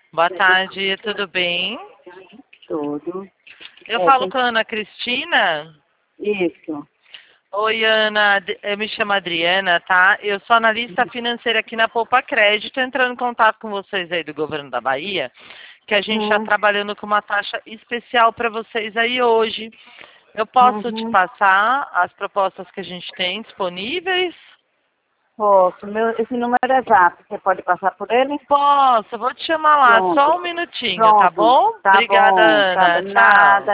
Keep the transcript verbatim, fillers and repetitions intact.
Boa tarde, tudo bem? Tudo. Eu É, falo tem- com a Ana Cristina. Isso. Oi, Ana, eu me chamo Adriana, tá? Eu sou analista financeira aqui na Poupa Crédito, entrando em contato com vocês aí do governo da Bahia, que a gente está Hum, trabalhando com uma taxa especial para vocês aí hoje. Eu posso te uhum. passar as propostas que a gente tem disponíveis? Posso. Meu, esse número é exato. Você pode passar por ele? Posso, eu vou te chamar lá, só um Pronto. minutinho, tá Pronto. bom? Tá Obrigada, bom. Tá Ana. bom. Tchau. Nada.